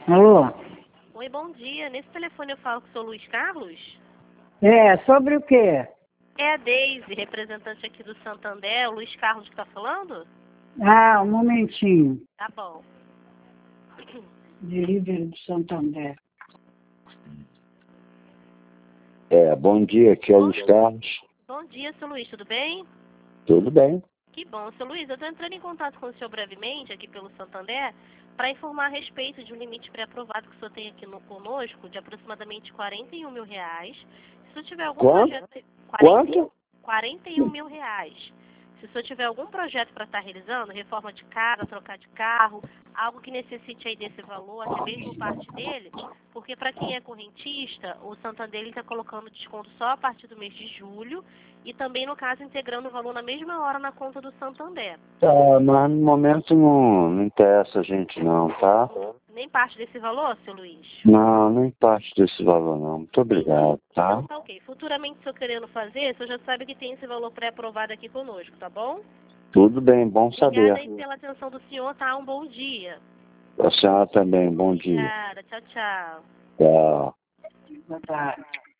Alô? Oi, bom dia. Nesse telefone eu falo com o seu Luiz Carlos? É, sobre o quê? É a Deise, representante aqui do Santander. O Luiz Carlos que está falando? Ah, um momentinho. Tá bom. Delivery do Santander. Bom dia, aqui é o Luiz Carlos. Bom dia, seu Luiz, tudo bem? Tudo bem? Que bom, seu Luiz. Eu estou entrando em contato com o senhor brevemente, aqui pelo Santander, para informar a respeito de um limite pré-aprovado que o senhor tem aqui conosco, de aproximadamente R$ 41 mil. Se o senhor tiver algum Quanto? projeto... Quanto? R$ 41 mil. Se o senhor tiver algum projeto para estar realizando, reforma de casa, trocar de carro, algo que necessite aí desse valor, até mesmo parte dele, porque para quem é correntista, o Santander está colocando desconto só a partir do mês de julho e também, no caso, integrando o valor na mesma hora na conta do Santander. Tá, mas no momento não interessa a gente não, tá? Nem parte desse valor, seu Luiz? Não, nem parte desse valor não. Muito obrigado, tá? Então tá ok. Futuramente, se eu querendo fazer, o senhor já sabe que tem esse valor pré-aprovado aqui conosco, tá bom? Tudo bem, bom Obrigada saber. aí pela atenção do senhor, tá? Um bom dia. A senhora também, bom dia. Obrigada. Tchau, tchau. Tchau. Boa tarde.